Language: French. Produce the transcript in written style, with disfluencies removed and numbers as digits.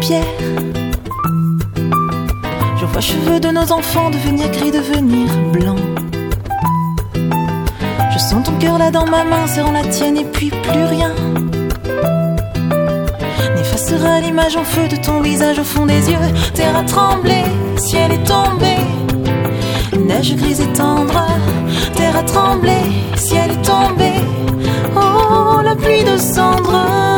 pierre. Je vois cheveux de nos enfants devenir gris, devenir blanc. Je sens ton cœur là dans ma main, serrant la tienne et puis plus rien n'effacera l'image en feu de ton visage au fond des yeux. Terre a tremblé, ciel est tombé, neige grise et tendre. Terre a tremblé, ciel est tombé, oh la pluie de cendres.